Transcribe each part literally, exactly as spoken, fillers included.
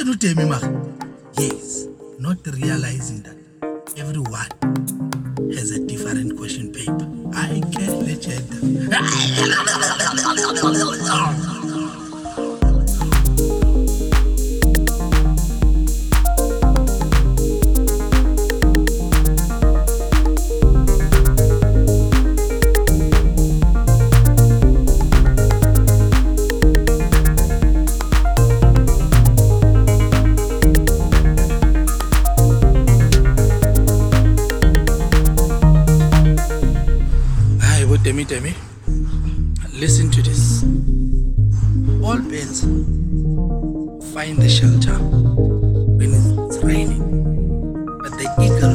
Listen to Temi Mach. Yes, not realizing that everyone has a different question paper. I can legend. Temi, Temi, listen to this. All birds find the shelter when it's raining, but the eagle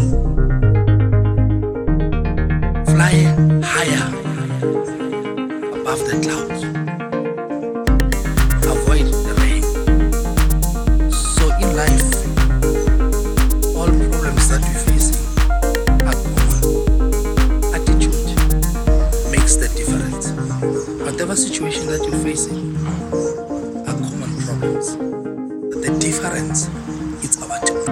fly higher above the clouds, avoid the rain. So in life, all problems that we face are common. Attitude makes the difference. Whatever situation that you're facing are common problems, but the difference is our tone.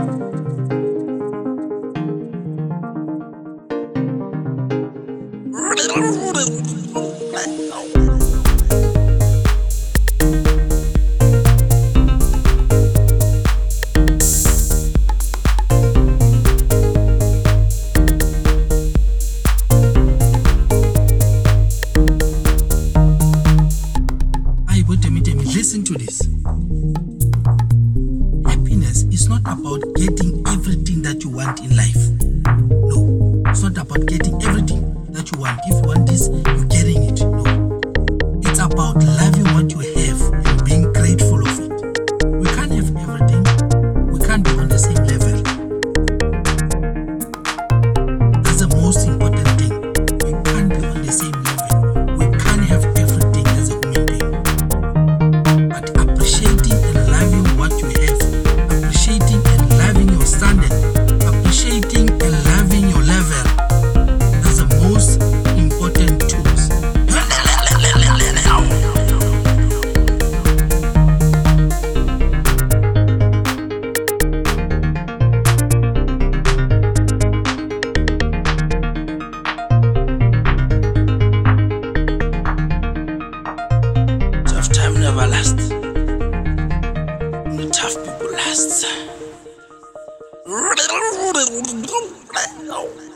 Listen to this. Happiness is not about getting everything that you want in life. No, it's not about getting everything that you want. If you want this, you're getting it. No, it's about loving what you have and being grateful of it. We can't have everything. We can't be on the same level. That's the most important thing. We can't be on the same level. We can't have everything as a human being. Appreciating and loving what you have, appreciating and loving your standard, appreciating and loving your level. That's the most important tools. Tough time never lasts. Tough people last.